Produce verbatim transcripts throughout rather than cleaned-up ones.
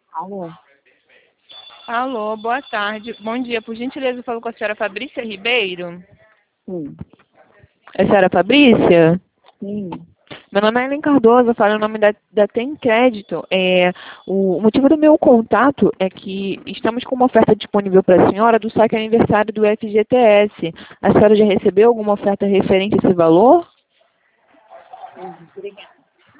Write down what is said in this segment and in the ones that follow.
Alô? Alô, boa tarde. Bom dia. Por gentileza, eu falo com a senhora Fabrícia Ribeiro. Sim. É a senhora Fabrícia? Sim. Meu nome é Ellen Cardoso, eu falo em nome da, da Tem Crédito. É, o motivo do meu contato é que estamos com uma oferta disponível para a senhora do saque aniversário do F G T S. A senhora já recebeu alguma oferta referente a esse valor? Hum, Obrigada.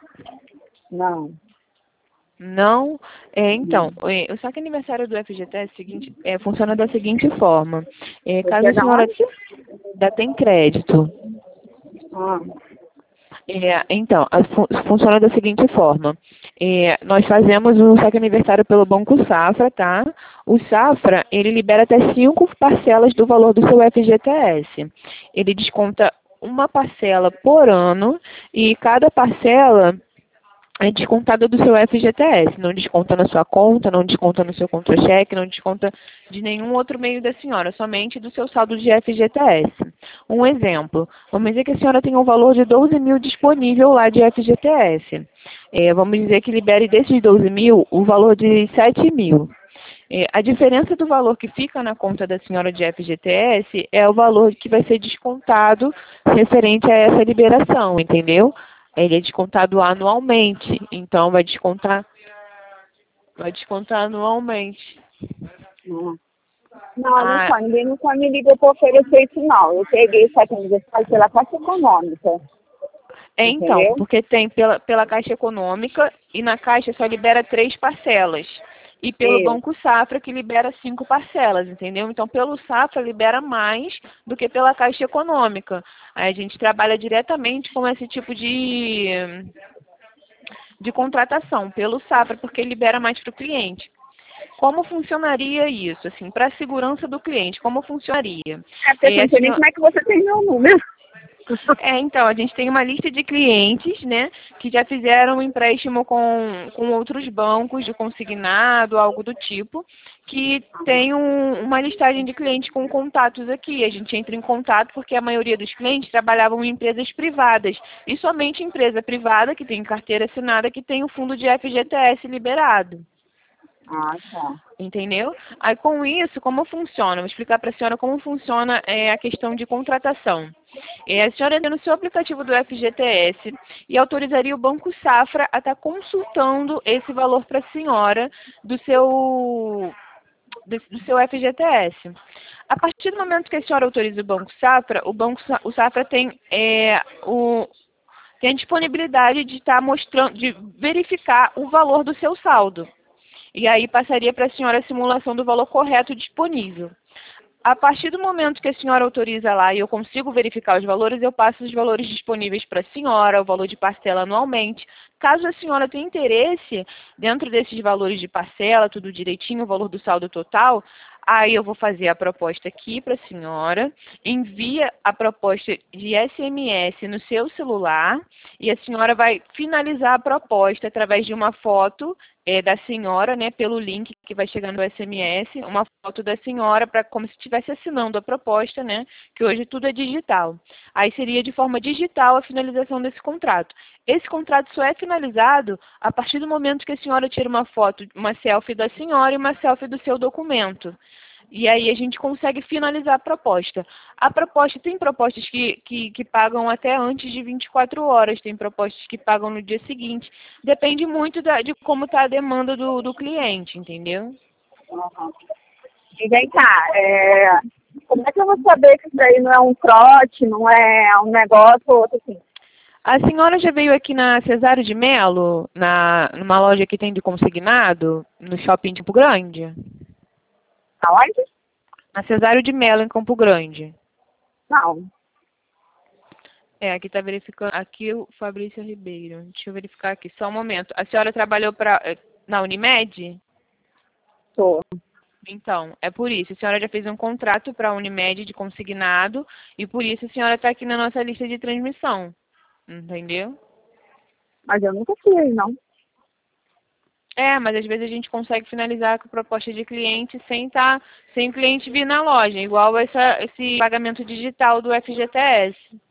Não. Não? É, então, Não. é, o saque aniversário do F G T S é o seguinte, é, funciona da seguinte forma. É, Você caso é a da senhora onde? da Tem Crédito. Ah, É, então, a- fu- funciona da seguinte forma. É, nós fazemos o saque aniversário pelo Banco Safra, tá? O Safra, ele libera até cinco parcelas do valor do seu F G T S. Ele desconta uma parcela por ano e cada parcela é descontada do seu F G T S. Não desconta na sua conta, não desconta no seu contra-cheque, não desconta de nenhum outro meio da senhora, somente do seu saldo de F G T S. Um exemplo, vamos dizer que a senhora tem um valor de doze mil disponível lá de F G T S. É, vamos dizer que libere desses doze mil o valor de sete mil. É, a diferença do valor que fica na conta da senhora de F G T S é o valor que vai ser descontado referente a essa liberação, entendeu? Ele é descontado anualmente, então vai descontar, vai descontar anualmente. não. Não, olha Ah, só, ninguém nunca me ligou para oferecer isso, não. Eu peguei o saque aniversário pela Caixa Econômica, é então, entendeu? porque tem pela, pela Caixa Econômica e na Caixa só libera três parcelas. E pelo Isso. Banco Safra que libera cinco parcelas, entendeu? Então pelo Safra libera mais do que pela Caixa Econômica. Aí a gente trabalha diretamente com esse tipo de, de contratação pelo Safra, porque libera mais para o cliente. Como funcionaria isso? Assim, para a segurança do cliente, como funcionaria? É porque eu É, não sei nem assim, como é que você tem meu número. é, então, a gente tem uma lista de clientes, né, que já fizeram um empréstimo com, com outros bancos de consignado, algo do tipo, que tem um- uma listagem de clientes com contatos aqui. A gente entra em contato porque a maioria dos clientes trabalhavam em empresas privadas, e somente empresa privada, que tem carteira assinada, que tem o fundo de F G T S liberado. Ah, tá. Entendeu? Aí com isso, como funciona? Vou explicar para a senhora como funciona é, a questão de contratação. É, a senhora entra no seu aplicativo do F G T S e autorizaria o Banco Safra a estar consultando esse valor para a senhora do seu, do, do seu F G T S. A partir do momento que a senhora autoriza o Banco Safra, o Banco Sa- o Safra tem, é, o, tem a disponibilidade de estar mostrando, de verificar o valor do seu saldo. E aí passaria para a senhora a simulação do valor correto disponível. A partir do momento que a senhora autoriza lá e eu consigo verificar os valores, eu passo os valores disponíveis para a senhora, o valor de parcela anualmente. Caso a senhora tenha interesse, dentro desses valores de parcela, tudo direitinho, o valor do saldo total, aí eu vou fazer a proposta aqui para a senhora, envia a proposta de S M S no seu celular e a senhora vai finalizar a proposta através de uma foto é, da senhora, né, pelo link que vai chegar no S M S, uma foto da senhora, para como se estivesse assinando a proposta, né, que hoje tudo é digital. Aí seria de forma digital a finalização desse contrato. Esse contrato só é finalizado a partir do momento que a senhora tira uma foto, uma selfie da senhora e uma selfie do seu documento. E aí a gente consegue finalizar a proposta. A proposta, tem propostas que, que, que pagam até antes de vinte e quatro horas, tem propostas que pagam no dia seguinte. Depende muito da, de como está a demanda do, do cliente, entendeu? Uhum. E vem cá, é, como é que eu vou saber que isso daí não é um trote, não é um negócio ou outro assim? A senhora já veio aqui na Cesário de Melo, na, numa loja que tem de consignado, no shopping de Campo Grande? Aonde? Na Cesário de Melo, em Campo Grande. Não. É, aqui está verificando. Aqui o Fabrício Ribeiro. Deixa eu verificar aqui, só um momento. A senhora trabalhou pra, eh, na Unimed? Tô. Então, é por isso. A senhora já fez um contrato para a Unimed de consignado e por isso a senhora está aqui na nossa lista de transmissão. Entendeu? Mas eu nunca fui aí, não. É, mas às vezes a gente consegue finalizar com a proposta de cliente sem tá, sem o cliente vir na loja, igual essa, esse pagamento digital do F G T S.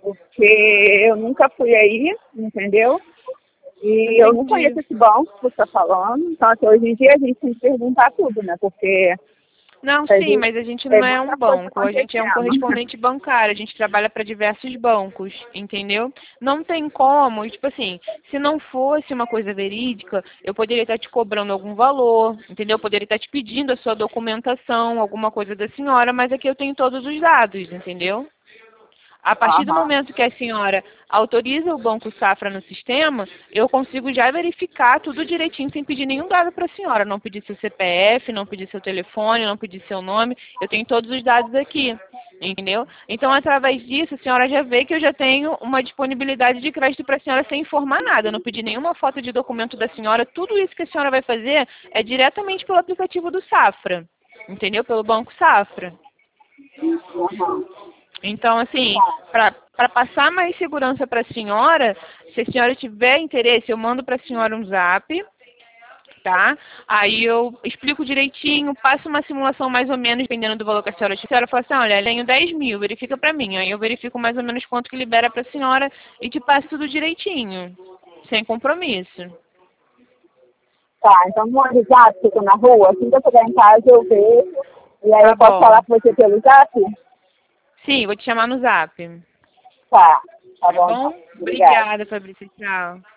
porque eu nunca fui aí, entendeu? E eu não conheço esse banco que você está falando, então assim, hoje em dia a gente tem que perguntar tudo, né? Porque Não, sim, mas a gente não é um banco, a gente é um acontecendo. correspondente bancário, a gente trabalha para diversos bancos, entendeu? Não tem como, tipo assim, se não fosse uma coisa verídica, eu poderia estar te cobrando algum valor, entendeu? Eu poderia estar te pedindo a sua documentação, alguma coisa da senhora, mas aqui eu tenho todos os dados, entendeu? A partir do Aham. momento que a senhora autoriza o Banco Safra no sistema, eu consigo já verificar tudo direitinho sem pedir nenhum dado para a senhora. Não pedir seu C P F, não pedir seu telefone, não pedir seu nome. Eu tenho todos os dados aqui, entendeu? Então, através disso, a senhora já vê que eu já tenho uma disponibilidade de crédito para a senhora sem informar nada. Eu não pedi nenhuma foto de documento da senhora. Tudo isso que a senhora vai fazer é diretamente pelo aplicativo do Safra, entendeu? Pelo Banco Safra. Aham. Então, assim, para passar mais segurança para a senhora, se a senhora tiver interesse, eu mando para a senhora um zap, tá? Aí eu explico direitinho, passo uma simulação mais ou menos, dependendo do valor que a senhora tiver. A senhora fala assim, olha, eu tenho dez mil, verifica para mim. Aí eu verifico mais ou menos quanto que libera para a senhora e te passo tudo direitinho, sem compromisso. Tá, então no WhatsApp, que eu tô na rua, assim que eu chegar em casa eu vejo, e aí Tá eu posso bom. falar com você pelo zap? Sim, vou te chamar no zap. Tá, tá Tá bom bom? então. Obrigada. Obrigada, Fabrícia. Tchau.